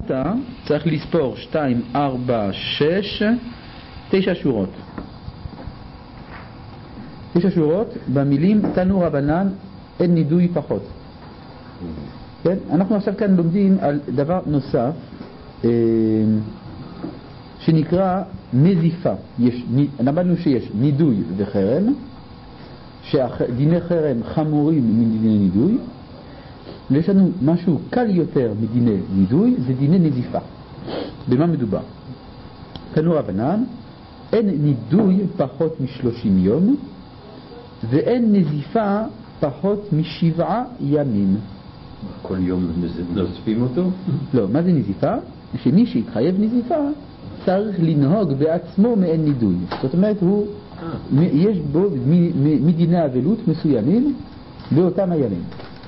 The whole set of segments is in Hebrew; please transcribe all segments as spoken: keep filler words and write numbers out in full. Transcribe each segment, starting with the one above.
צריך לספור שתיים, ארבע, שש, תשע שורות. תשע שורות במילים תנו רבנן אין נידוי פחות. כן? אנחנו עכשיו כאן לומדים על דבר נוסף אה, שנקרא נזיפה. יש, למדנו שיש נידוי וחרם, שדיני חרם חמורים מדיני נידוי, ויש לנו משהו קל יותר מדיני נידוי, זה דיני נזיפה. במה מדובר? תנו רבנן אין נידוי פחות משלושים יום, ואין נזיפה פחות משבעה ימים. כל יום נוספים אותו? לא, מה זה נזיפה? שמי שהתחייב נזיפה צריך לנהוג בעצמו מעין נידוי. זאת אומרת, הוא, יש בו מדיני אבלות מסוימים באותם הימים.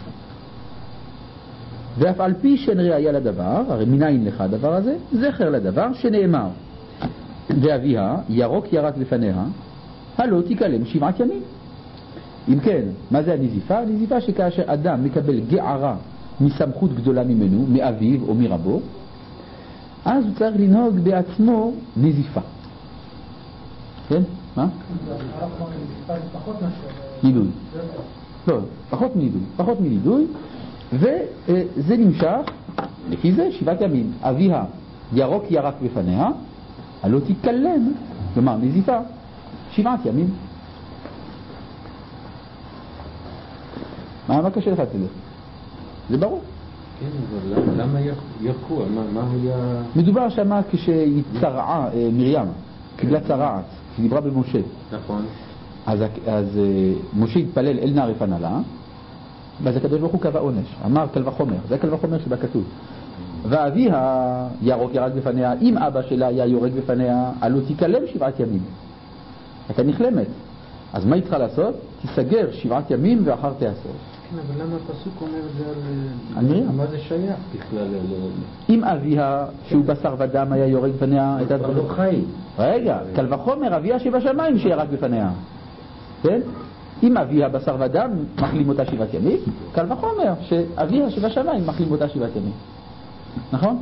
ואף על פי שאין ראיה לדבר, הרי מניין לך הדבר הזה, זכר לדבר שנאמר ואביה ירוק ירק לפניה, הלא תיקלם שבעת ימים. אם כן, מה זה הנזיפה? הנזיפה שכאשר אדם מקבל גערה מסמכות גדולה ממנו, מאביו או מרבו, אז הוא צריך לנהוג בעצמו נזיפה. כן? מה? נידוי. לא, פחות מנידוי. פחות מנידוי, וזה נמשך, לפי זה, שבעת ימים. אביה ירוק ירק בפניה, הלא תיקלם, כלומר נזיפה, שבעת ימים. מה, מה קשה לך את זה? זה ברור. כן, אבל למה ירקו? מה היה... מדובר שמה כשהצרעה מרים, קיבלה צרעת, שדיברה במשה. נכון. אז, אז משה התפלל אל נער פנלה, ואז הקדוש ברוך הוא קבע עונש. אמר קל וחומר, זה קל וחומר שבכתוב. ואביה ירוק ירק בפניה, אם אבא שלה היה יורק בפניה, עלו תיקלם שבעת ימים. אתה נכלמת. אז מה היא צריכה לעשות? תיסגר שבעת ימים ואחר תעשה. כן, אבל למה הפסוק אומר את זה על מרים? מה זה שייך בכלל? אם אביה שהוא בשר ודם היה יורק בפניה, הייתה לא חי. רגע, קל וחומר אביה שבשמיים שירק בפניה. כן? אם אביה בשר ודם מחלים אותה שבעת ימים, קל וחומר שאביה שבשמיים מחלים אותה שבעת ימים. נכון?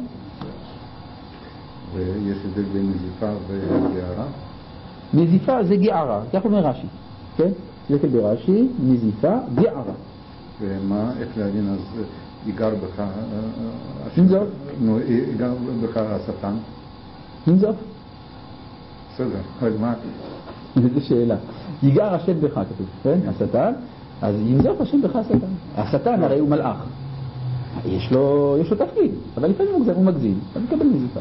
ויש הבדל בין נזיפה וגערה? נזיפה זה גערה, כך אומר רש"י. כן? זה ברש"י, נזיפה, גערה. ומה, איך להבין, אז ייגר בך... ננזוף. נו, ייגר בך השטן? ננזוף. בסדר, אבל מה? זו שאלה. ייגר השם בך, כתוב, כן? השטן, אז ינזוף השם בך השטן. השטן הרי הוא מלאך. יש לו, יש לו תפקיד, אבל לפעמים הוא, הוא מגזים, הוא מקבל נזיפה.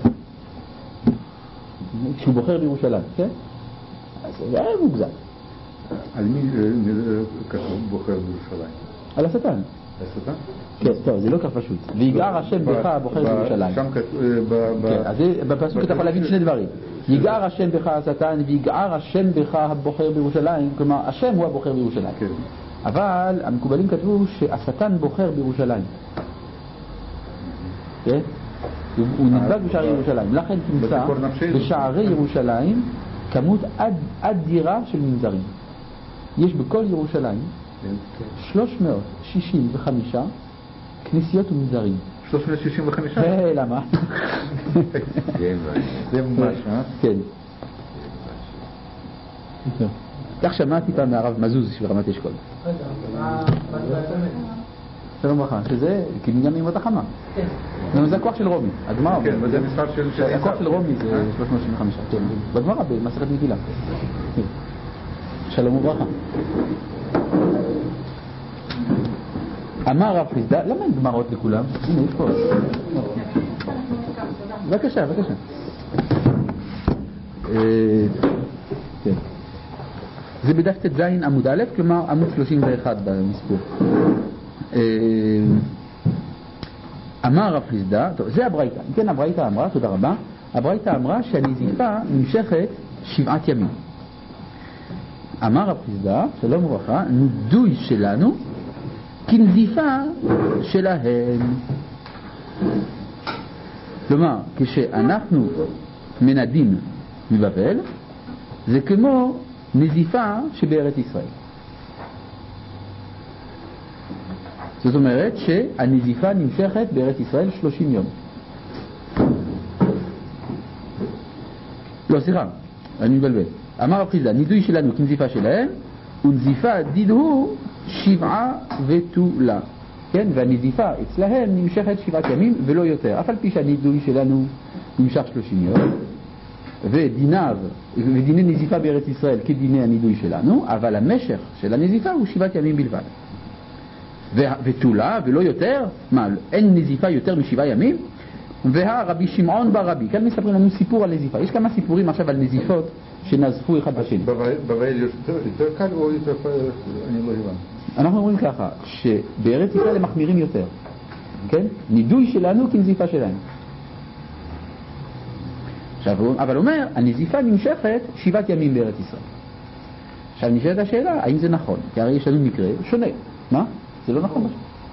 כשהוא בוחר בירושלים, כן? אז זה היה מוגזם. על מי כתוב בוחר בירושלים? על השטן. השטן? כן, טוב, זה לא כך פשוט. ויגער השם בך הבוחר בירושלים. שם כתוב... כן, אז בפסוק אתה יכול להגיד שני דברים. יגער השם בך השטן ויגער השם בך הבוחר בירושלים, כלומר השם הוא הבוחר בירושלים. כן. אבל המקובלים כתבו שהשטן בוחר בירושלים. כן? הוא נדבק בשערי ירושלים. לכן תמצא בשערי ירושלים כמות אדירה של מנזרים. יש בכל ירושלים שלוש מאות שישים וחמש כנסיות ומנזרים. שלוש מאות שישים וחמש? למה? זה ממש, אה? כן. כך שמעתי פעם מהרב מזוז של רמת אשכול. שלום ברכה, שזה כמניין ימות החמה. זה הכוח של רומי, הגמרא. כן, וזה מספר של... הכוח של רומי זה שלוש מאות שישים וחמש, כן, בגמרא במסכת מגילה. שלום וברכה. אמר רב חיסדא, למה אין גמרות לכולם? הנה, יש פה. בבקשה, בבקשה. זה בדף ט"ז עמוד א', כלומר עמוד שלושים ואחת במספור. אמר רב חיסדא, טוב, זה הברייתא. כן, הברייתא אמרה, תודה רבה. הברייתא אמרה שהנזיפה נמשכת שבעת ימים. אמר רב חיסדא, שלום וברכה, נידוי שלנו כנזיפה שלהם. כלומר, כשאנחנו מנדים מבבל, זה כמו נזיפה שבארץ ישראל. זאת אומרת שהנזיפה נמשכת בארץ ישראל שלושים יום. לא, סליחה, אני מבלבל. אמר רב חיסדא, נידוי שלנו כנזיפה שלהם, ונזיפה דידהו שבעה ותולה. כן, והנזיפה אצלהם נמשכת שבעת ימים ולא יותר. אף על פי שהנידוי שלנו נמשך שלושים יום, ודיניו, ודיני נזיפה בארץ ישראל כדיני הנידוי שלנו, אבל המשך של הנזיפה הוא שבעת ימים בלבד. ותולה ולא יותר, מה, אין נזיפה יותר משבעה ימים? והרבי שמעון בר רבי, כאן מספרים לנו סיפור על נזיפה. יש כמה סיפורים עכשיו על נזיפות שנזפו אחד בשני. בבית יותר קל או יותר קל? אני לא הבנתי. אנחנו אומרים ככה, שבארץ ישראל הם מחמירים יותר, כן? נידוי שלנו כנזיפה שלהם. עכשיו, אבל אומר, הנזיפה נמשכת שבעת ימים בארץ ישראל. עכשיו נשאלת השאלה, האם זה נכון? כי הרי יש לנו מקרה שונה. מה? זה לא נכון.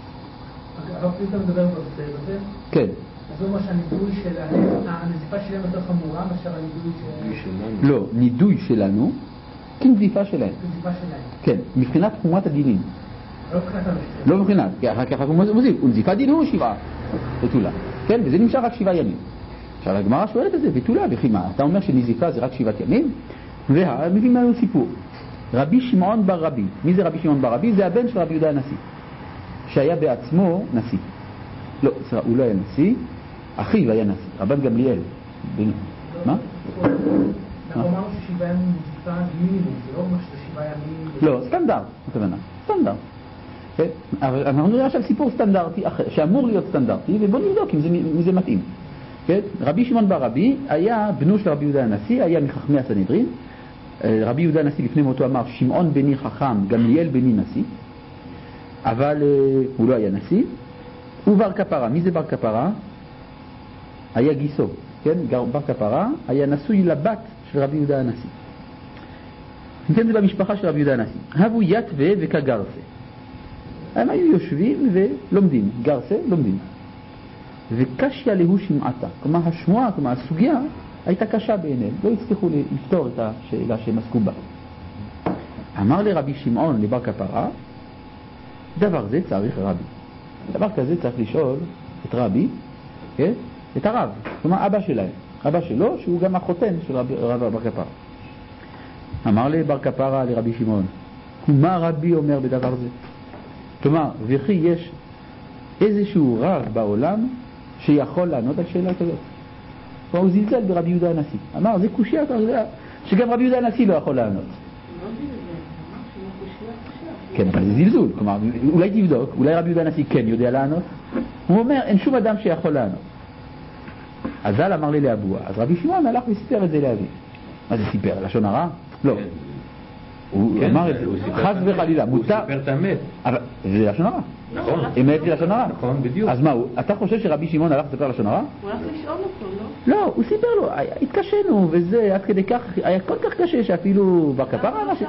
הרב חיסדא מדבר בנושא הזה? כן. אז זה אומר שהנידוי שלהם, הנזיפה שלהם יותר חמורה מאשר הנידוי שלנו? לא, נידוי שלנו כנזיפה שלהם. כנזיפה שלהם. כן, מבחינת חומרת הדינים. לא מבחינת המשפט. לא מבחינת, כי אחר כך הוא מוסיף, ונזיפה דינו שבעה ותולה. כן, וזה נמשך רק שבעה ימים. עכשיו הגמרא שואלת את זה, ותולה, וכי מה? אתה אומר שנזיפה זה רק שבעת ימים? ומביאים לנו סיפור. רבי שמעון בר רבי. מי זה רבי שמעון בר רבי? זה הבן של רבי יהודה הנשיא, שהיה בעצמו נשיא. לא, הוא לא היה נשיא, אחיו היה נשיא, רבן גמליאל. מה? אנחנו אמרנו ששבעה ימים נזיפה מינימום, זה לא ממש שבעה ימים... לא, סטנדרט, הכוונה, סטנדרט. אבל אנחנו נראה עכשיו סיפור סטנדרטי אחר, שאמור להיות סטנדרטי, ובואו נבדוק אם זה מתאים. רבי שמעון בר רבי היה בנו של רבי יהודה הנשיא, היה מחכמי הסנהדרין. רבי יהודה הנשיא לפני מותו אמר, שמעון בני חכם, גמליאל בני נשיא, אבל הוא לא היה נשיא. הוא בר כפרה. מי זה בר כפרה? היה גיסו, כן? בר כפרה היה נשוי לבת של רבי יהודה הנשיא. כן, זה במשפחה של רבי יהודה הנשיא. הבו יתווה וכגרסה. הם היו יושבים ולומדים, גרסה, לומדים. וקשיה להוא שמעתה. כלומר, השמועה, כלומר, הסוגיה הייתה קשה בעיניהם. לא הצליחו לפתור את השאלה שהם עסקו בה. אמר לרבי שמעון, לבר כפרה, דבר זה צריך רבי. דבר כזה צריך לשאול את רבי, כן? את הרב, כלומר אבא שלהם, אבא שלו שהוא גם החותן של רב, רב בר כפרה. אמר לבר כפרה לרבי שמעון, מה רבי אומר בדבר זה? כלומר, וכי יש איזשהו רב בעולם שיכול לענות על שאלה כזאת? הוא זלזל ברבי יהודה הנשיא, אמר זה קושיה שגם רבי יהודה הנשיא לא יכול לענות. כן, אבל זה זלזול, כלומר, אולי תבדוק, אולי רבי יהודה הנשיא כן יודע לענות. הוא אומר, אין שום אדם שיכול לענות. אז ז"ל אמר לי לאבוה, אז רבי שמעון הלך וסיפר את זה לאבי. מה זה סיפר? לשון הרע? לא. הוא אמר את זה, חס וחלילה, מותר. הוא סיפר את האמת. אבל זה לשון הרע. נכון. אמת זה לשון הרע. נכון, בדיוק. אז מה, אתה חושב שרבי שמעון הלך לספר לשון הרע? הוא הלך לשאול אותו, לא? לא, הוא סיפר לו, התקשנו, וזה עד כדי כך, היה כל כך קשה שאפילו בר כפרה אמר ש...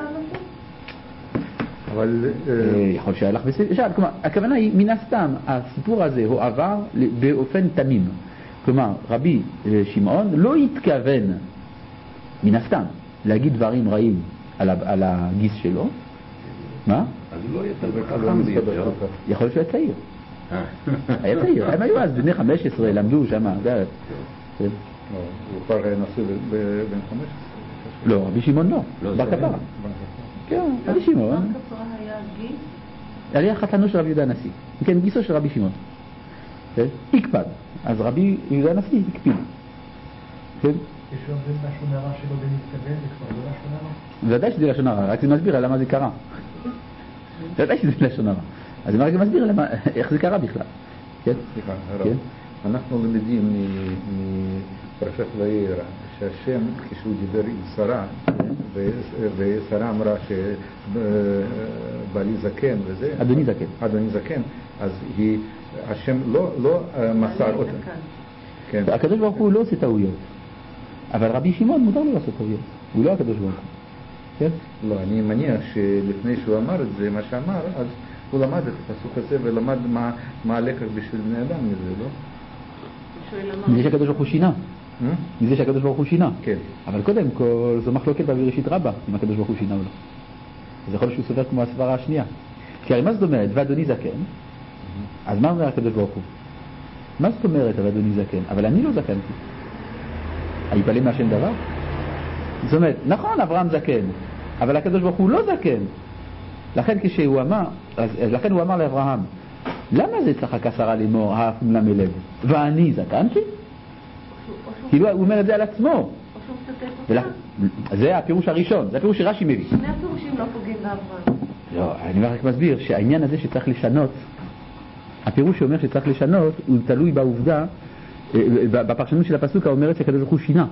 אבל יכול שהלך ושאל, כלומר, הכוונה היא, מן הסתם, הסיפור הזה הוא עבר באופן תמים. כלומר, רבי שמעון לא התכוון, מן הסתם, להגיד דברים רעים על הגיס שלו. מה? אז הוא לא יותר בכלל מסתבר. יכול להיות שהוא היה צעיר. היה צעיר, הם היו אז בני חמש עשרה, למדו שם, דרך. הוא כבר נשוי בן חמש עשרה? לא, רבי שמעון לא, בר כפרה. כן, רבי שמעון. בר כפרה היה גיס? היה חתנו של רבי יהודה הנשיא, כן, גיסו של רבי שמעון. הקפד, אז רבי יהודה הנשיא הקפיד. כן? יש אומרים לשון הרע שלו במתכוון, זה כבר לא לשון הרע? ודאי שזה לשון הרע, רק זה מסביר למה זה קרה. ודאי שזה לשון הרע. אז זה רק מסביר איך זה קרה בכלל. כן? סליחה, הרב. אנחנו למדים מפרשת וארא, שהשם כשהוא דיבר עם שרה, ושרה אמרה שבעלי זקן וזה, אדוני זקן. אדוני זקן, אז היא, השם לא מסר אותה. הקדוש ברוך הוא לא עושה טעויות, אבל רבי שמעון מותר לו לעשות טעויות, הוא לא הקדוש ברוך הוא. כן? לא, אני מניח שלפני שהוא אמר את זה, מה שאמר, אז הוא למד את הפסוק הזה ולמד מה הלקח בשביל בני אדם מזה, לא? מזה שהקדוש ברוך הוא שינה. מזה שהקדוש ברוך הוא שינה. כן. אבל קודם כל, זו מחלוקת בבראשית רבה, אם הקדוש ברוך הוא שינה או לא. אז יכול להיות שהוא סובר כמו הסברה השנייה. כי הרי מה זאת אומרת, ואדוני זקן, אז מה אומר הקדוש ברוך הוא? מה זאת אומרת, ואדוני זקן? אבל אני לא זקנתי. היפלא מהשם דבר? זאת אומרת, נכון, אברהם זקן, אבל הקדוש ברוך הוא לא זקן. לכן כשהוא אמר, אז, לכן הוא אמר לאברהם, למה זה צחק השרה לאמור, האפים למלב? ואני זקנתי? כאילו הוא אומר את זה על עצמו. זה הפירוש הראשון, זה הפירוש שרש"י מביא. שני הפירושים לא פוגעים לאברהם. לא, אני רק מסביר שהעניין הזה שצריך לשנות, הפירוש שאומר שצריך לשנות, הוא תלוי בעובדה, בפרשנות של הפסוק האומרת שהקדוש ברוך הוא שינה.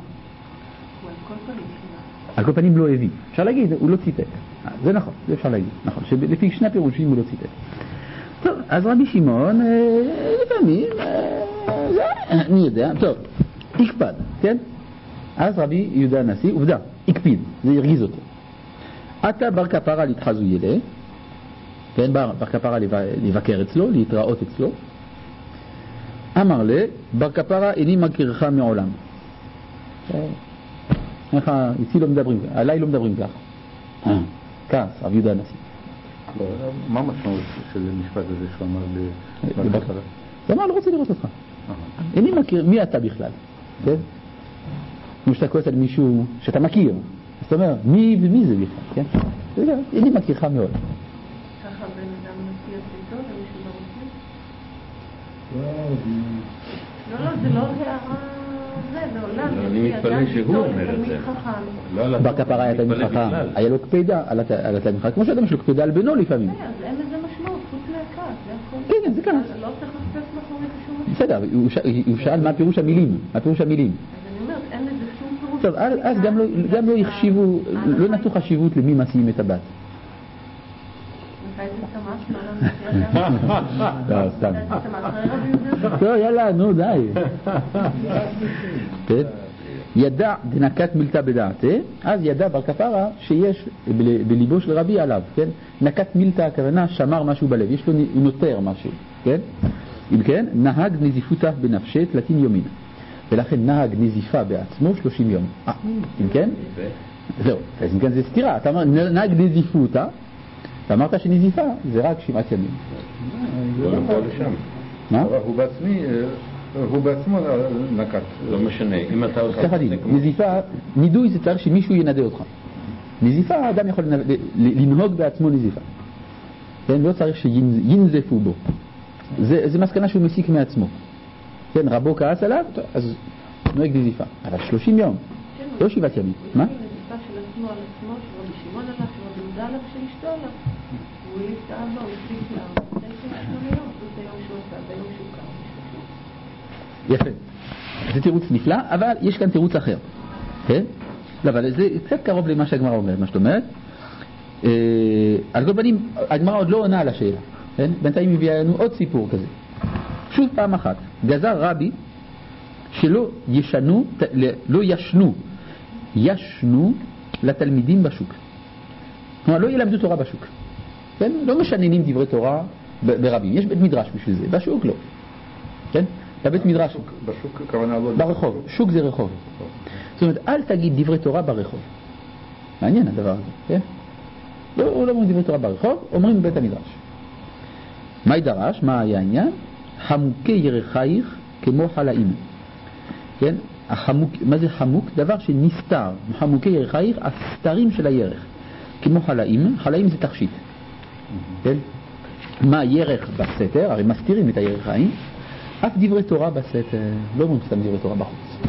על כל פנים לא הביא. אפשר להגיד, הוא לא ציטט. זה נכון, זה אפשר להגיד. נכון, שלפי שני הפירושים הוא לא ציטט. טוב, אז רבי שמעון, לפעמים, זה, אני יודע, טוב, הקפד, כן? אז רבי יהודה הנשיא, עובדה, הקפיד, זה הרגיז אותו. אתה בר כפרה להתחזו ילה, כן, בר, בר כפרה לבקר אצלו, להתראות אצלו. אמר לה, בר כפרה איני מכירך מעולם. איך, איתי לא מדברים, עליי לא מדברים ככה. כעס, רבי יהודה הנשיא. מה המשמעות של המשפט הזה שהוא אמר לבר כפרה? הוא אמר, לא רוצה לראות אותך. איני מכיר, מי אתה בכלל? כן? כמו שאתה כועס על מישהו שאתה מכיר. אז אתה אומר, מי ומי זה בכלל? כן? איני מכירך מאוד. ככה בן אדם מכיר פתאום ומישהו לא מכיר? לא, לא, זה לא הערה, זה לעולם. אני מתפלא שהוא אומר את זה. בר כפרה היה תלמיד חכם, היה לו קפידה על התלמיד חכם, כמו שאדם יש לו קפידה על בנו לפעמים. אז אין לזה משמעות, חוץ מהכעס, זה הכל. כן, כן, זה כעס. לא צריך לחפש מאחורי בשום משמעות. בסדר, הוא שאל מה פירוש המילים, מה פירוש המילים. אז אני אומרת, אין לזה שום פירוש. טוב, אז גם לא החשיבו, לא נתנו חשיבות למי מסיעים את הבת. מתי זה צמח? לא, לא, סתם. זה צמח, רבי יהודה? טוב, יאללה, נו, די. כן? ידע דנקת מילתא בדעתה, אז ידע בר כפרה שיש בליבו של רבי עליו, כן? נקת מילתא הכוונה שמר משהו בלב, יש לו נותר משהו, כן? אם כן, נהג נזיפותא בנפשי תלתין יומין, ולכן נהג נזיפה בעצמו שלושים יום. אה, אם כן? זהו, אז אם כן זה סתירה, אתה אומר נהג נזיפותא, אתה אמרת שנזיפה זה רק שבעת ימים. לא נבוא לשם. מה? הוא בעצמי... הוא בעצמו נקט. לא משנה, אם אתה עושה... ככה דין, נזיפה, נידוי זה צריך שמישהו ינדה אותך. נזיפה, האדם יכול לנהוג בעצמו נזיפה. כן, לא צריך שינזפו בו. זה, זה מסקנה שהוא מסיק מעצמו. כן, רבו כעס עליו, אז נוהג נזיפה. אבל שלושים יום, לא שבעת ימים. מה? נזיפה של עצמו על עצמו, של רבי שמעון עליו, של רבי יהודה עליו, של אשתו עליו. הוא העיף את האבא, הוא הפליט לה, זה שמונה יום, זה היום שהוא עשה, זה היום שהוא קם. יפה. זה תירוץ נפלא, אבל יש כאן תירוץ אחר. כן? לא, אבל זה קצת קרוב למה שהגמרא אומרת, מה שאת אומרת. אה, על כל פנים, הגמרא עוד לא עונה על השאלה. כן? בינתיים הביאה לנו עוד סיפור כזה. שוב פעם אחת, גזר רבי שלא ישנו, לא ישנו, ישנו לתלמידים בשוק. כלומר, לא ילמדו תורה בשוק. כן? לא משננים דברי תורה ברבים. יש בית מדרש בשביל זה, בשוק לא. כן? בבית מדרש. בשוק כוונה לא... ברחוב. שוק זה רחוב. זאת אומרת, אל תגיד דברי תורה ברחוב. מעניין הדבר הזה, כן? לא, לא אומרים דברי תורה ברחוב, אומרים בבית המדרש. מה ידרש? מה היה העניין? חמוקי ירחייך כמו חלאים. כן? החמוק, מה זה חמוק? דבר שנסתר. חמוקי ירחייך, הסתרים של הירך. כמו חלאים. חלאים זה תכשיט. כן? מה ירך בסתר? הרי מסתירים את הירחיים. אף דברי תורה בסתר, לא אומרים סתם דברי תורה בחוץ.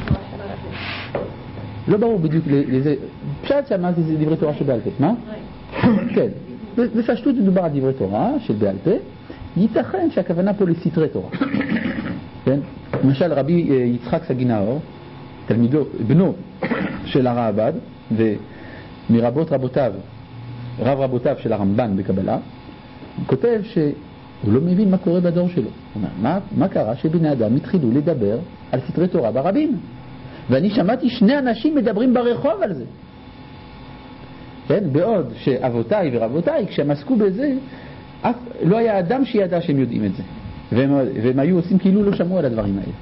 לא ברור בדיוק לזה, פשט שמה זה דברי תורה שבעל פה, מה? כן, בפשטות מדובר על דברי תורה של בעל פה, ייתכן שהכוונה פה לסתרי תורה. כן? למשל רבי יצחק סגינאור, תלמידו, בנו של הרעב"ד, ומרבות רבותיו, רב רבותיו של הרמב"ן בקבלה, הוא כותב שהוא לא מבין מה קורה בדור שלו. הוא אומר, מה, מה קרה שבני אדם התחילו לדבר על סתרי תורה ברבים? ואני שמעתי שני אנשים מדברים ברחוב על זה. כן? בעוד שאבותיי ורבותיי, כשהם עסקו בזה, אף, לא היה אדם שידע שהם יודעים את זה. והם, והם היו עושים כאילו לא שמעו על הדברים האלה.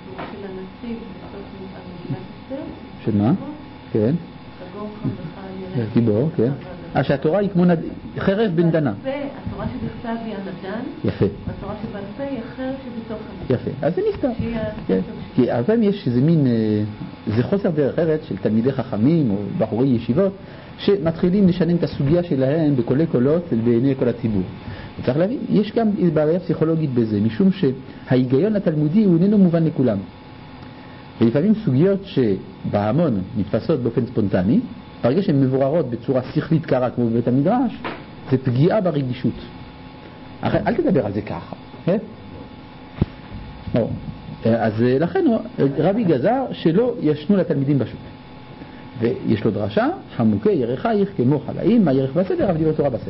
של מה? כן. גיבור, כן. אז שהתורה היא כמו חרב בן דנה. התורה שבכתב היא הנדן. יפה. והתורה שבעל פה היא החרב שבתוך הנדן. יפה. אז זה נסתר. כי הרבה פעמים יש איזה מין זה חוסר דרך ארץ של תלמידי חכמים או בחורי ישיבות שמתחילים לשנן את הסוגיה שלהם בקולי קולות בעיני כל הציבור. וצריך להבין, יש גם בעיה פסיכולוגית בזה, משום שההיגיון התלמודי הוא איננו מובן לכולם. ולפעמים סוגיות שבהמון נתפסות באופן ספונטני, ברגע שהן מבוררות בצורה שכלית קרה כמו בבית המדרש, זה פגיעה ברגישות. אחרי, אל תדבר על זה ככה. אה? לא. אז לכן רבי גזר שלא ישנו לתלמידים בשוק. ויש לו דרשה, חמוקי ירחייך כמו חלאים, מה ירך בסדר, אבל דברי תורה בספר.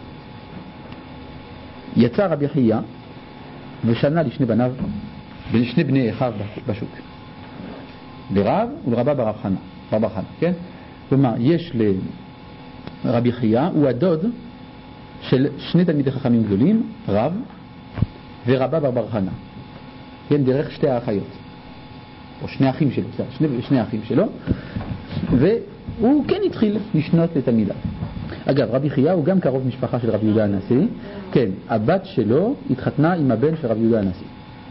יצא רבי חייא ושנה לשני בניו, לשני בני אחיו בשוק. לרב ולרבה ברב חנה, ברב חנה, כן? כלומר, יש לרבי חייא, הוא הדוד של שני תלמידי חכמים גדולים, רב ורבה ברב חנה. כן, דרך שתי האחיות. או שני אחים שלו, שני, שני אחים שלו. והוא כן התחיל לשנות לתלמידיו. אגב, רבי חייא הוא גם קרוב משפחה של רבי יהודה הנשיא. כן, הבת שלו התחתנה עם הבן של רבי יהודה הנשיא.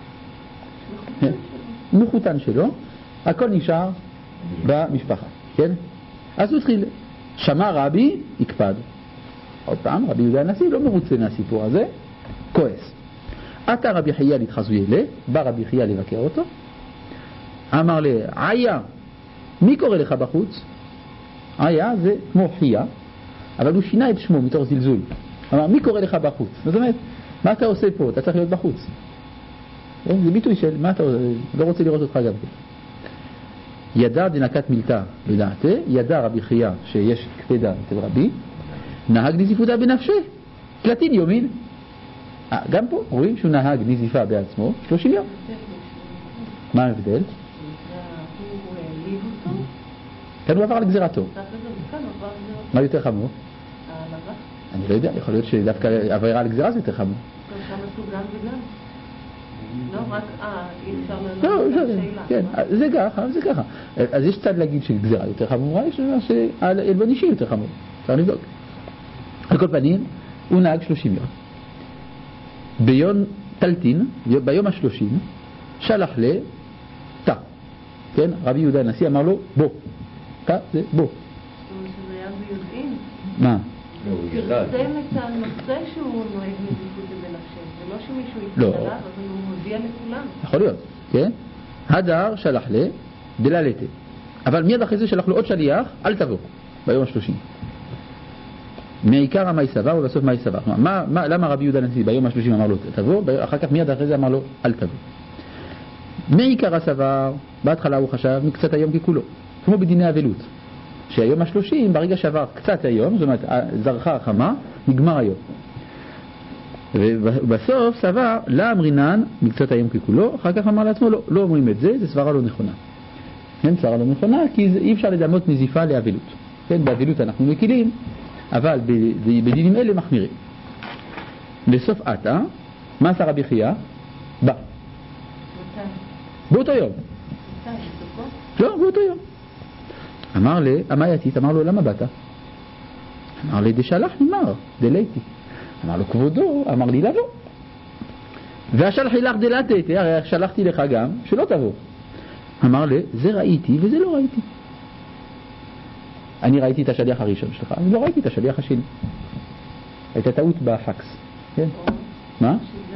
מחותן שלו. הכל נשאר במשפחה, כן? אז הוא התחיל, שמע רבי, יקפד. עוד פעם, רבי יהודה הנשיא לא מרוצה מהסיפור הזה, כועס. עתה רבי חייא להתחזוי אלה, בא רבי חייא לבקר אותו, אמר לי, עיה, מי קורא לך בחוץ? עיה זה כמו חייא, אבל הוא שינה את שמו מתוך זלזול. אמר, מי קורא לך בחוץ? זאת אומרת, מה אתה עושה פה? אתה צריך להיות בחוץ. זה ביטוי של, מה אתה לא רוצה לראות אותך גם כן. ידע דנקת מילתא לדעתי, ידע רבי חייא שיש קפדה אצל רבי, נהג נזיפותה בנפשי, תלתין יומין. גם פה רואים שהוא נהג נזיפה בעצמו שלושים יום. מה ההבדל? הוא העליב אותו? כאן הוא עבר על גזירתו. מה יותר חמור? העלבה? אני לא יודע, יכול להיות שדווקא עבירה על גזירה זה יותר חמור. שם עשו גם וגם. לא רק, אה, אי אפשר לא, ללמוד את השאלה. כן, זה ככה, זה ככה. אז יש צד להגיד שגזירה יותר חמורה, יש לומר שעלבון אישי יותר חמור. צריך לבדוק. על כל פנים, הוא נהג שלושים יום. ביום תלתין, ביום השלושים, שלח ל... תא. כן? רבי יהודה הנשיא אמר לו, בוא. תא זה בוא. זאת אומרת שזה היה ביודעין. מה? הוא פרסם את הנושא שהוא נוהג נזיפות בנפשי. זה לא שמישהו לא. יתקל עליו, אבל הוא מודיע לכולם. יכול להיות, כן? הדר שלח ל... דללתה. אבל מיד אחרי זה שלח לו עוד שליח, אל תבוא. ביום השלושים. מעיקר מה יסבר ובסוף מה יסבר. מה, מה, למה רבי יהודה הנשיא ביום השלושים אמר לו תבוא, אחר כך מיד אחרי זה אמר לו אל תבוא. מעיקר הסבר, בהתחלה הוא חשב מקצת היום ככולו, כמו בדיני אבלות, שהיום השלושים ברגע שעבר קצת היום, זאת אומרת זרחה החמה, נגמר היום. ובסוף סבר לא אמרינן מקצת היום ככולו, אחר כך אמר לעצמו לא, לא אומרים את זה, זה סברה לא נכונה. כן, סברה לא נכונה כי אי אפשר לדמות נזיפה לאבלות. כן, באבלות אנחנו מקילים, אבל בדינים אלה מחמירים. בסוף עתה, מה עשה רבי חייא? בא. באותו יום. לא, באותו יום. אמר לי, המייתית, אמר לו, למה באת? אמר לי, דשלח נאמר, דלייתי. אמר לו, כבודו, אמר לי לבוא. והשלחי לך דלתתי, הרי שלחתי לך גם, שלא תבוא. אמר לי, זה ראיתי וזה לא ראיתי. אני ראיתי את השליח הראשון שלך, אני לא ראיתי את השליח השני. הייתה טעות בפקס. כן? מה?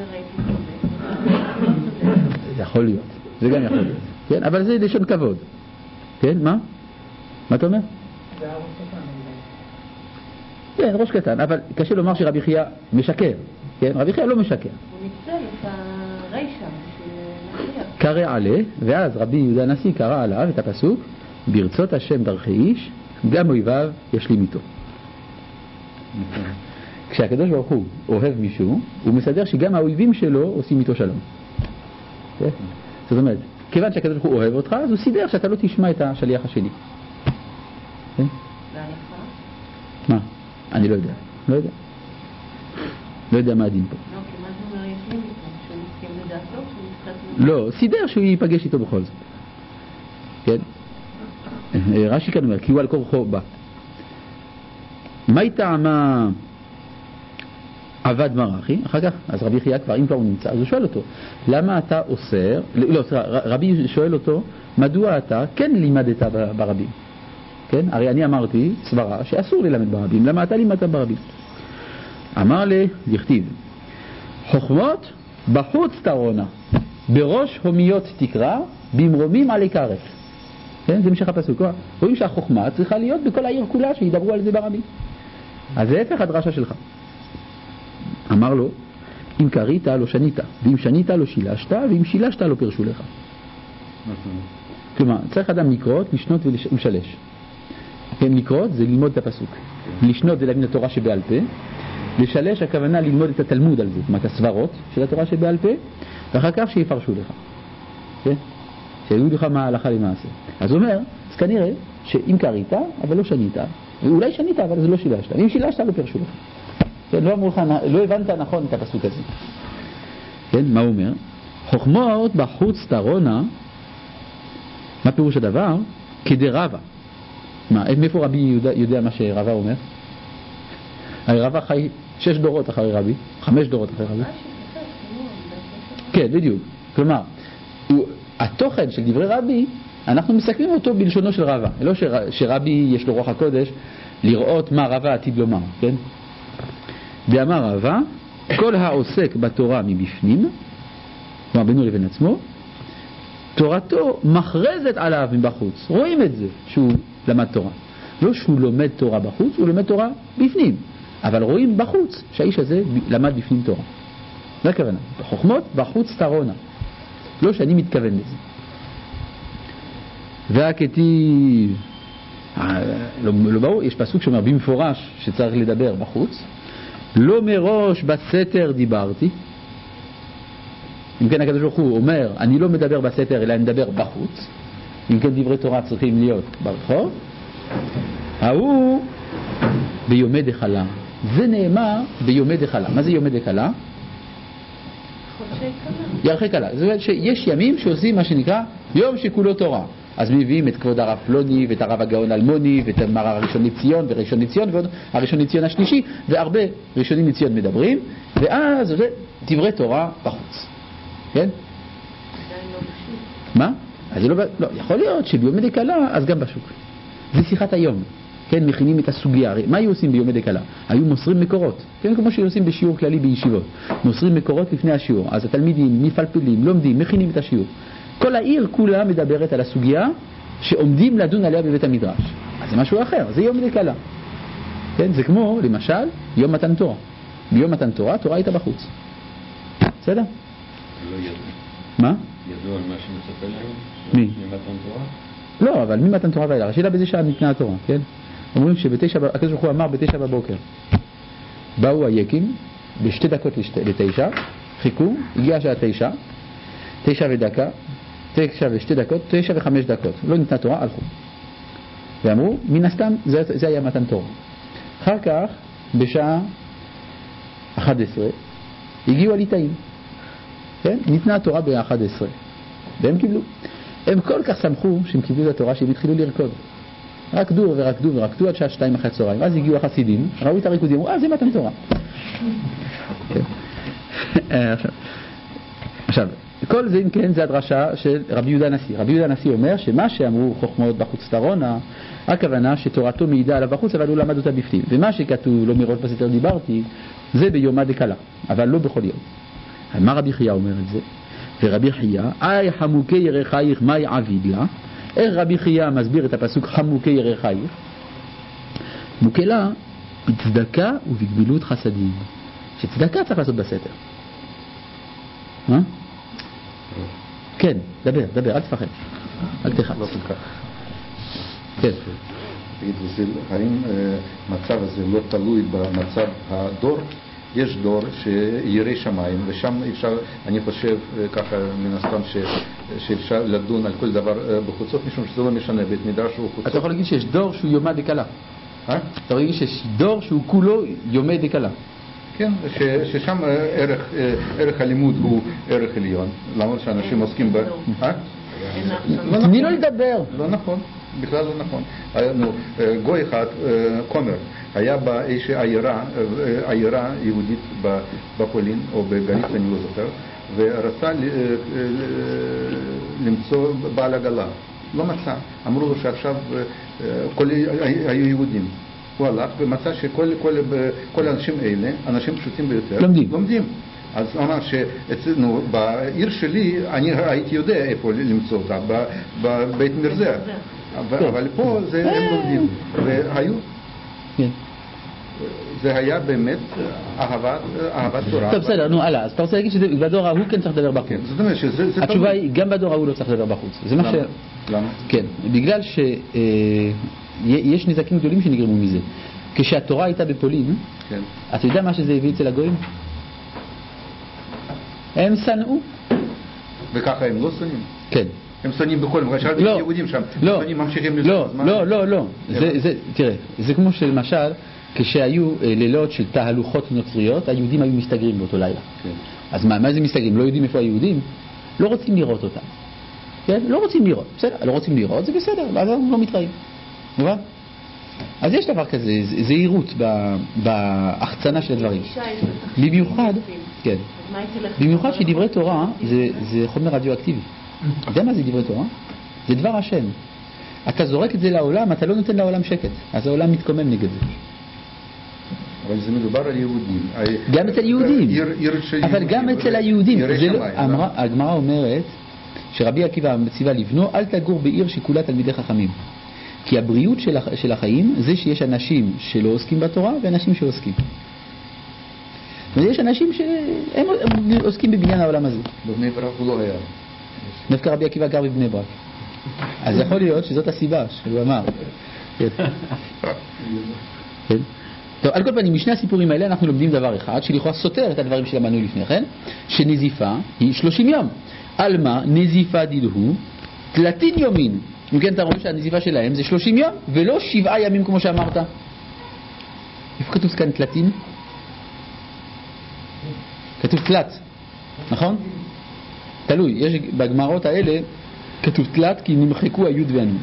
זה יכול להיות. זה גם יכול להיות. כן? אבל זה לשון כבוד. כן? מה? מה אתה אומר? זה היה ראש קטן. כן, ראש קטן. אבל קשה לומר שרבי חייא משקר. כן? רבי חייא לא משקר. הוא ניצל את הרישה בשביל להכריח. קרא עלה, ואז רבי יהודה הנשיא קרא עליו את הפסוק, ברצות השם דרכי איש, גם אויביו ישלים איתו. כשהקדוש ברוך הוא אוהב מישהו, הוא מסדר שגם האויבים שלו עושים איתו שלום. זאת אומרת, כיוון שהקדוש ברוך הוא אוהב אותך, אז הוא סידר שאתה לא תשמע את השליח השני. והלכה? מה? אני לא יודע. לא יודע. לא יודע מה הדין פה. לא, כי מה זה אומר ישלים איתו? שהוא מסכים לדעתו? שהוא קצת... לא, סידר שהוא ייפגש איתו בכל זאת. כן? רש"י כאן אומר, כי הוא על כורחו בא. מה טעמה עבד מרחי, אחר כך, אז רבי חייא כבר, אם כבר הוא נמצא, אז הוא שואל אותו, למה אתה אוסר, לא, רבי שואל אותו, מדוע אתה כן לימדת ברבים? כן? הרי אני אמרתי, סברה, שאסור ללמד ברבים, למה אתה לימדת ברבים? אמר לי, דכתיב, חוכמות בחוץ תרונה, בראש הומיות תקרא, במרומים עלי כרת. כן? זה משך הפסוק. רואים שהחוכמה צריכה להיות בכל העיר כולה, שידברו על זה ברבים. אז זה הפך הדרשה שלך. אמר לו, אם קרית לא שנית, ואם שנית לא שילשת, ואם שילשת לא פרשו לך. כלומר, צריך אדם לקרות, לשנות ולשלש. כן, לקרות זה ללמוד את הפסוק. לשנות זה להבין את התורה שבעל פה. לשלש הכוונה ללמוד את התלמוד על זה, זאת אומרת הסברות של התורה שבעל פה, ואחר כך שיפרשו לך. כן? שיגידו לך מה ההלכה למעשה. אז הוא אומר, אז כנראה שאם קרית, אבל לא שנית, ואולי שנית, אבל זה לא שילשת. ואם שילשת לא פרשו לך. כן, לא אמרו לך, לא הבנת נכון את הפסוק הזה. כן, מה הוא אומר? חוכמות בחוץ תרונה, מה פירוש הדבר? כדרבה. מה, מאיפה רבי יודע, יודע מה שרבה אומר? הרי רבה חי שש דורות אחרי רבי, חמש דורות אחרי רבי. כן, בדיוק. כלומר, הוא, התוכן של דברי רבי, אנחנו מסכמים אותו בלשונו של רבה. לא שר, שרבי יש לו רוח הקודש לראות מה רבה עתיד לומר, כן? ואמר רבה, כל העוסק בתורה מבפנים, כלומר בינו לבין עצמו, תורתו מכרזת עליו מבחוץ. רואים את זה שהוא למד תורה. לא שהוא לומד תורה בחוץ, הוא לומד תורה בפנים. אבל רואים בחוץ שהאיש הזה למד בפנים תורה. זה הכוונה. חוכמות בחוץ תרונה. לא שאני מתכוון לזה. והכתיב, לא, לא ברור, יש פסוק שאומר במפורש שצריך לדבר בחוץ. לא מראש בסתר דיברתי. אם כן הקדוש ברוך הוא אומר, אני לא מדבר בסתר אלא אני מדבר בחוץ. אם כן דברי תורה צריכים להיות ברחוב. ההוא ביומי דחלה. זה נאמר ביומי דחלה. מה זה יומי דחלה? חודשי קלה. ירחי קלה. זאת אומרת שיש ימים שעושים מה שנקרא יום שכולו תורה. אז מביאים את כבוד הרב פלוני ואת הרב הגאון אלמוני ואת המר הראשון לציון וראשון לציון ועוד הראשון לציון השלישי, והרבה ראשונים לציון מדברים, ואז זה דברי תורה בחוץ. כן? מה? אז זה לא, לא, יכול להיות שביומי דקלה אז גם בשוק. זה שיחת היום. כן, מכינים את הסוגיה. מה היו עושים ביומי דקלה? היו מוסרים מקורות. כן, כמו שעושים בשיעור כללי בישיבות. מוסרים מקורות לפני השיעור. אז התלמידים מפלפלים, לומדים, מכינים את השיעור. כל העיר כולה מדברת על הסוגיה שעומדים לדון עליה בבית המדרש. אז זה משהו אחר, זה יום דקלה. כן, זה כמו, למשל, יום מתן תורה. ביום מתן תורה, תורה הייתה בחוץ. בסדר? לא ידוע. מה? ידוע על מה שמצפה להם? מי? ממתן תורה? לא, אבל מי מתן תורה ואלה? השאלה באיזה שעה ניתנה התורה, כן? אומרים שבתשע, הקדוש ברוך הוא אמר בתשע בבוקר. באו היקים, בשתי דקות לתשע, חיכו, הגיעה שעה תשע, תשע ודקה, תשע ושתי דקות, תשע וחמש דקות. לא ניתנה תורה, הלכו. ואמרו, מן הסתם, זה, זה היה מתן תורה. אחר כך, בשעה אחת עשרה, הגיעו הליטאים. כן? ניתנה התורה ב-אחת עשרה. והם קיבלו. הם כל כך שמחו שהם קיבלו את התורה שהם התחילו לרקוד. רקדו ורקדו ורקדו עד שעה שתיים אחרי הצהריים. אז הגיעו החסידים, ראו את הריקודים, אמרו, אה, זה מתן תורה. עכשיו, עכשיו, כל זה אם כן זה הדרשה של רבי יהודה הנשיא. רבי יהודה הנשיא אומר שמה שאמרו חוכמות בחוץ תרונה, הכוונה שתורתו מעידה עליו בחוץ אבל הוא למד אותה בפנים. ומה שכתוב לא מראש בסתר דיברתי, זה ביומא דקלה, אבל לא בכל יום. מה רבי חייא אומר את זה? ורבי חייא, אי חמוקי ירחייך מאי עביד לה. איך רבי חייא מסביר את הפסוק חמוקי ירחייך? מוקלה בצדקה ובגמילות חסדים. שצדקה צריך לעשות בסתר. מה? כן, דבר, דבר, אל תפחד. אל תחץ. לא כל כך. כן. תגיד, האם המצב הזה לא תלוי במצב הדור? יש דור שירא שמיים, ושם אפשר, אני חושב ככה מן הסתם שאפשר לדון על כל דבר בחוצות, משום שזה לא משנה, בית מדרש הוא חוצות. אתה יכול להגיד שיש דור שהוא יומא דקלה. אה? אתה יכול להגיד שיש דור שהוא כולו יומא דקלה. כן, ששם ערך, ערך הלימוד הוא ערך עליון, למרות שאנשים עוסקים ב... אה? תני לו לדבר. לא נכון. בכלל לא נכון. נו, גוי אחד, כומר, היה באיזושהי עיירה, עיירה יהודית בפולין או בגליץ, אני לא זוכר, ורצה למצוא בעל עגלה. לא מצא. אמרו לו שעכשיו כל היו יהודים. הוא הלך ומצא שכל כל, כל האנשים האלה, אנשים פשוטים ביותר, לומדים. לומדים. אז הוא אמר שאצלנו, בעיר שלי, אני הייתי יודע איפה למצוא אותה, בבית מרזר. אבל פה זה הם לומדים. והיו... זה היה באמת אהבת, אהבת תורה. טוב, בסדר, נו, הלאה. אז אתה רוצה להגיד שבדור ההוא כן צריך לדבר בחוץ. כן, זאת אומרת שזה... התשובה היא, גם בדור ההוא לא צריך לדבר בחוץ. זה מה ש... למה? כן, בגלל שיש נזקים גדולים שנגרמו מזה. כשהתורה הייתה בפולין, אתה יודע מה שזה הביא אצל הגויים? הם שנאו. וככה הם לא שונאים? כן. הם שונאים בכל מקום, שאלתי את היהודים שם, לא, שונאים ממשיכים לא, לא, לא, לא. תראה, זה כמו שלמשל, כשהיו לילות של תהלוכות נוצריות, היהודים היו מסתגרים באותו לילה. אז מה זה מסתגרים? לא יודעים איפה היהודים? לא רוצים לראות אותם. כן? לא רוצים לראות. בסדר, לא רוצים לראות, זה בסדר, ואז הם לא מתראים. מובן? אז יש דבר כזה, זהירות בהחצנה של הדברים. במיוחד, כן. במיוחד שדברי תורה זה חומר רדיואקטיבי. אתה יודע מה זה דברי תורה? זה דבר השם. אתה זורק את זה לעולם, אתה לא נותן לעולם שקט. אז העולם מתקומם נגד זה. אבל זה מדובר על יהודים. גם אצל יהודים. אבל גם אצל היהודים. הגמרא אומרת שרבי עקיבא מציווה לבנו, אל תגור בעיר שכולה תלמידי חכמים. כי הבריאות של החיים זה שיש אנשים שלא עוסקים בתורה ואנשים שעוסקים. ויש אנשים שהם עוסקים בבניין העולם הזה. בבני ברק הוא לא היה. דווקא רבי עקיבא גר בבני ברק. אז יכול להיות שזאת הסיבה שהוא אמר. טוב, על כל פנים, משני הסיפורים האלה אנחנו לומדים דבר אחד, שלכאורה סותר את הדברים שלמדנו לפני כן, שנזיפה היא שלושים יום. על מה? נזיפה דילהו, תלתין יומין. אם כן, אתה רואה שהנזיפה שלהם זה שלושים יום, ולא שבעה ימים כמו שאמרת. איפה כתוב כאן תלתין? כתוב תלת, נכון? תלוי, יש בגמרות האלה כתוב תלת כי נמחקו היוד והנון.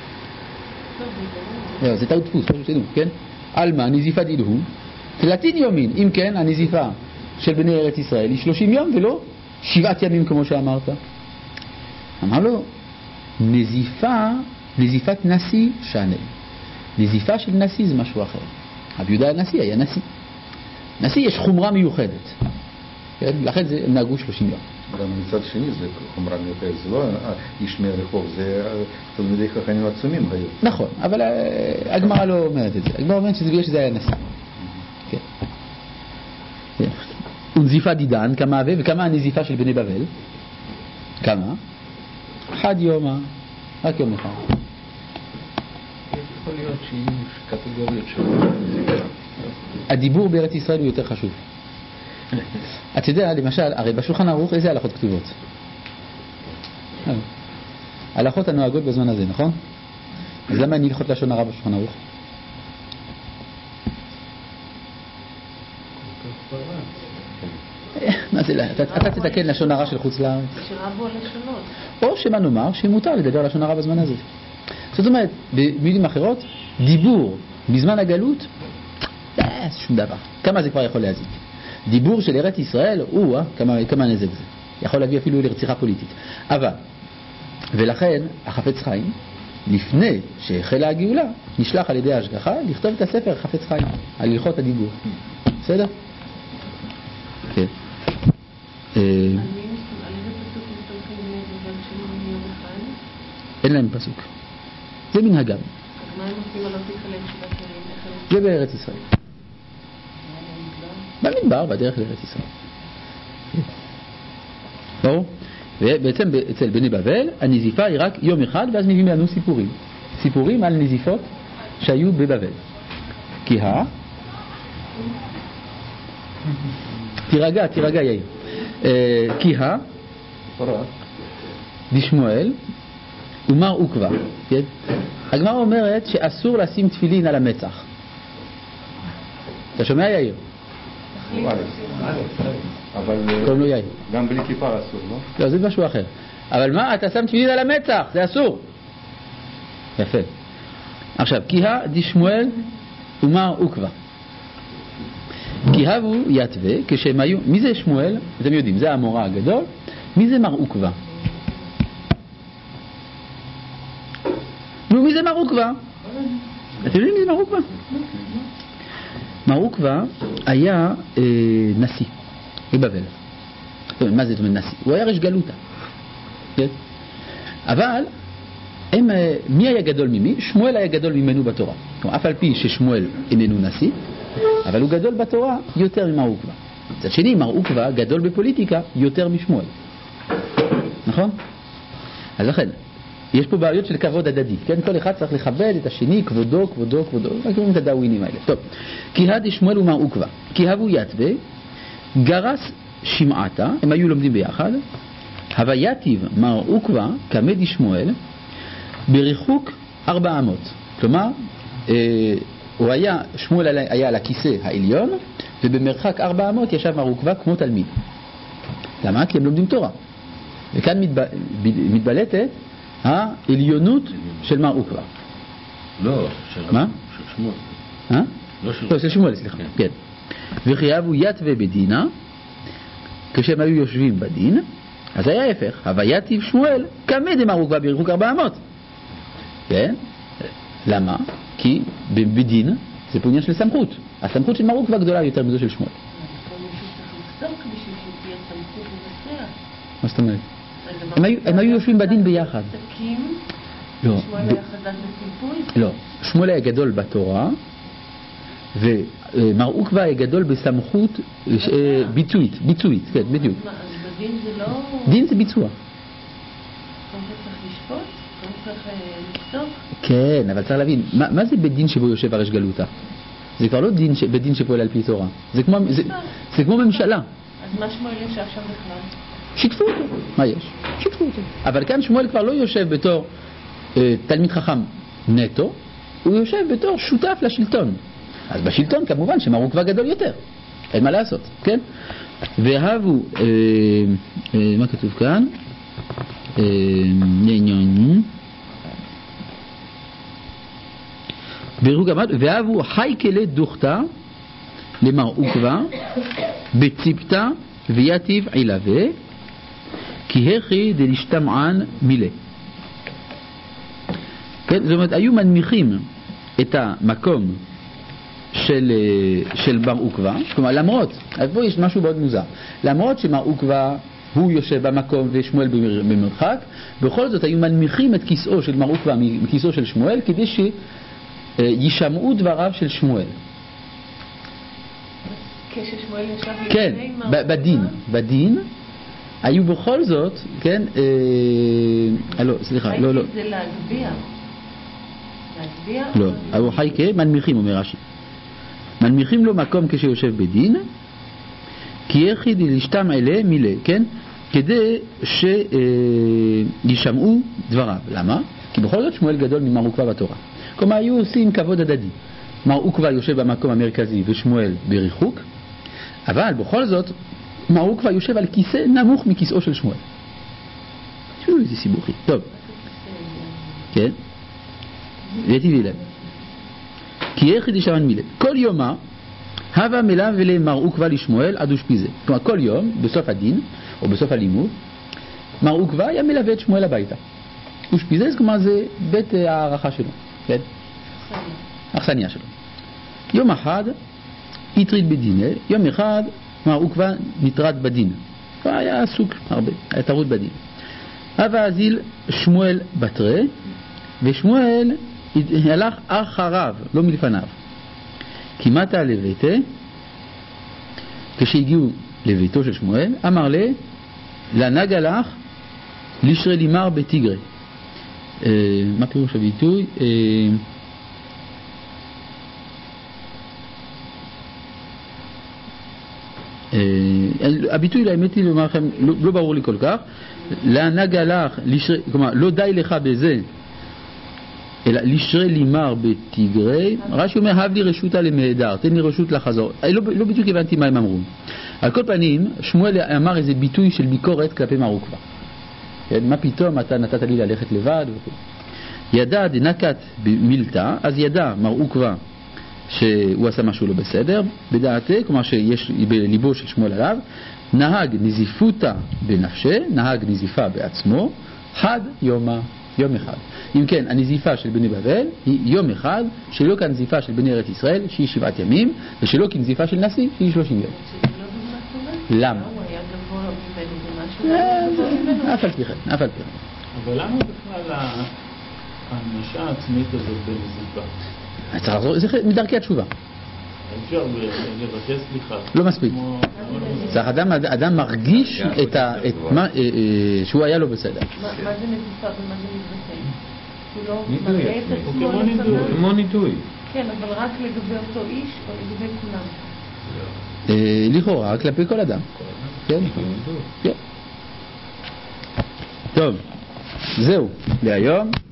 זה טעות דפוס, כן? על מה? נזיפה דילהו, תלתין יומין. אם כן, הנזיפה של בני ארץ ישראל היא שלושים יום ולא שבעת ימים כמו שאמרת. אמר לו, נזיפה, נזיפת נשיא שנה. נזיפה של נשיא זה משהו אחר. רבי יהודה הנשיא היה נשיא. נשיא יש חומרה מיוחדת. כן? לכן זה נהגו שלושים יום. גם מצד שני זה חומרה מיוחדת. זה לא איש מהרחוב, זה תלמידי חכמים עצומים היו. נכון, אבל הגמרא לא אומרת את זה. הגמרא אומרת שזה בגלל שזה היה נשיא. כן. ונזיפה דידן, כמה הווה, וכמה הנזיפה של בני בבל? כמה? אחד יום, רק יום אחד. יכול להיות שיהיו קטגוריות של... הדיבור בארץ ישראל הוא יותר חשוב. אתה יודע, למשל, הרי בשולחן ערוך איזה הלכות כתובות? הלכות הנוהגות בזמן הזה, נכון? אז למה אני הלכות לשון הרע בשולחן ערוך? מה זה? אתה תתקן לשון הרע של חוץ לארץ. שרבו לשונות. או שמה נאמר שמותר לדבר לשון הרע בזמן הזה. זאת אומרת, במילים אחרות, דיבור בזמן הגלות, שום דבר. כמה זה כבר יכול להזיק? דיבור של ארץ ישראל, הוא, כמה, כמה נזק זה. יכול להביא אפילו לרציחה פוליטית. אבל, ולכן, החפץ חיים, לפני שהחלה הגאולה, נשלח על ידי ההשגחה לכתוב את הספר חפץ חיים, על הלכות הדיבור. בסדר? כן. על מי איזה פסוק מסתמכים בני בבל של יום אחד? אין להם פסוק. זה מנהגם. אז מה הם עושים על לא תתחלם שבעת ימים? זה בארץ ישראל. במדבר, בדרך לארץ ישראל. ברור? ובעצם אצל בני בבל הנזיפה היא רק יום אחד, ואז מביאים לנו סיפורים. סיפורים על נזיפות שהיו בבבל. כי ה... תירגע, תירגע יאיר. כי ה... דשמואל ומר עוקבא. הגמרא אומרת שאסור לשים תפילין על המצח. אתה שומע יאיר? אבל קוראים לו יאיר. גם בלי כיפה אסור, לא? לא, זה משהו אחר. אבל מה? אתה שם תפילין על המצח, זה אסור. יפה. עכשיו, כי ה דשמואל ומר עוקבא. כי הבו יתווה, כשהם היו, מי זה שמואל? אתם יודעים, זה המורה הגדול. מי זה מר עוקבא? נו, מי זה מר עוקבא? אתם יודעים מי זה מר עוקבא? מר עוקבא היה אה, נשיא בבבל. מה זה זאת אומרת נשיא? הוא היה ראש גלותה. כן? אבל הם, מי היה גדול ממי? שמואל היה גדול ממנו בתורה. אף על פי ששמואל איננו נשיא, אבל הוא גדול בתורה יותר ממר עוקבא. מצד שני, מר עוקבא גדול בפוליטיקה יותר משמואל. נכון? אז לכן, יש פה בעיות של כבוד הדדי. כן? כל אחד צריך לכבד את השני, כבודו, כבודו, כבודו. מה קוראים את הדאווינים האלה? טוב. כי הד שמואל ומר עוקבא. כי הבו יתווה, גרס שמעתה, הם היו לומדים ביחד. הוויתיב מר עוקבא כמד שמואל בריחוק ארבע אמות. כלומר, אה, הוא היה, שמואל היה על הכיסא העליון, ובמרחק ארבע אמות ישב מר עוקבא כמו תלמיד. למה? כי הם לומדים תורה. וכאן מתב... מתבלטת העליונות של מר עוקבא. לא, של מה? של שמואל. אה? לא של... לא, של שמואל, סליחה. כן. כן. וכי הבו יתווה בדינה, כשהם היו יושבים בדין, אז היה ההפך, הוויתיב שמואל כמד מר עוקבא בריחוק ארבע אמות. כן? למה? כי בדין זה פה עניין של סמכות. הסמכות של מר עוקבא גדולה יותר מזו של שמואל. מה זאת אומרת? הם היו יושבים בדין ביחד. לא. לא. שמואל היה גדול בתורה, ומר עוקבא היה גדול בסמכות ביצועית. ביצועית, כן, בדיוק. אז בדין זה לא... דין זה ביצוע. אתה צריך לשפוט? אתה צריך לפסוק? כן, אבל צריך להבין, מה, מה זה בדין שבו יושב הראש גלותה? זה כבר לא דין ש... בדין שפועל על פי תורה. זה כמו, זה, זה כמו ממשלה. אז מה שמואל יושב שם בכלל? שיתפו אותו. מה יש? שיתפו אותו. אבל כאן שמואל כבר לא יושב בתור אה, תלמיד חכם נטו, הוא יושב בתור שותף לשלטון. אז בשלטון כמובן שמר עוקבא גדול יותר. אין מה לעשות, כן? והבו, אה, אה, מה כתוב כאן? אה, נעניין. והבו חייקלה דוכתה למר עוקבא בציפתה ויתיב עילווה כי הכי דלשתמען מילה. כן, זאת אומרת, היו מנמיכים את המקום של, של בר עוקבא, כלומר, למרות, אז פה יש משהו מאוד מוזר, למרות שמר עוקבא הוא יושב במקום ושמואל במרחק, בכל זאת היו מנמיכים את כיסאו של מר עוקבא מכיסאו של שמואל, כדי שישמעו דבריו של שמואל. כששמואל ישב כן, בדין, בדין, היו בכל זאת, כן, אה, לא, סליחה, לא, לא. זה להגביע. להגביע? לא, אבל חייקה, מנמיכים, אומר רש"י. מנמיכים לו מקום כשיושב בדין, כי יחיד לשתם אלה מילה, כן? כדי שישמעו דבריו. למה? כי בכל זאת שמואל גדול ממר עוקבא בתורה. כלומר, היו עושים כבוד הדדי. מר עוקבא יושב במקום המרכזי ושמואל בריחוק, אבל בכל זאת, מר עוקבא יושב על כיסא נמוך מכיסאו של שמואל. תראו איזה סיבוכי. טוב. כן? ויתיב להם. כי יחיד ישמן מילה. כל יומה, הווה מלאו ולמר עוקבא לשמואל עד ושפיזה. כלומר, כל יום, בסוף הדין, או בסוף הלימוד, מר עוקבא היה מלווה את שמואל הביתה. ושפיזה, כלומר, זה בית הערכה שלו. כן? אכסניה שלו. יום אחד, יטריד בדינה, יום אחד, מר עוקבא נטרד בדין. היה עסוק הרבה, היה טרוד בדין. הווה אזיל שמואל בתרה, ושמואל הלך אחריו, לא מלפניו. כמעט לביתה, כשהגיעו לביתו של שמואל, אמר לה, לנג הלך לישרי לימר בתיגרי. אה, מה פירוש הביטוי? אה, אה, הביטוי לאמת היא לומר לכם, לא, לא ברור לי כל כך. לנג הלך, לישרי, כלומר, לא די לך בזה, אלא לישרי לימר בתיגרי. רש"י אומר, הב לי רשותה למהדר, תן לי רשות לחזור. לא, לא בדיוק הבנתי מה הם אמרו. על כל פנים, שמואל אמר איזה ביטוי של ביקורת כלפי מר עוקבא. כן, מה פתאום אתה נתת לי ללכת לבד? וכו'. ידע דנקת במילתא, אז ידע מר עוקבא שהוא עשה משהו לא בסדר, בדעתי, כלומר שיש בליבו של שמואל עליו, נהג נזיפותא בנפשה, נהג נזיפה בעצמו, חד יומא, יום אחד. אם כן, הנזיפה של בני בבל היא יום אחד, שלא כנזיפה של בני ארץ ישראל שהיא שבעת ימים, ושלא כנזיפה של נשיא שהיא שלושים יום. למה? אף על פי כן, אף על פי כן. אבל למה בכלל ההענשה העצמית הזאת בנזיפה? צריך לחזור, זה מדרכי התשובה. אפשר לבקש סליחה. לא מספיק. צריך אדם, אדם מרגיש את מה שהוא היה לו בסדר. מה זה נזיפה ומה זה נזיפה? הוא לא מראה את עצמו לפניו? כמו נידוי. כן, אבל רק לגבי אותו איש או לגבי כולם? לכאורה, כלפי כל אדם. כן? כן. טוב, זהו להיום.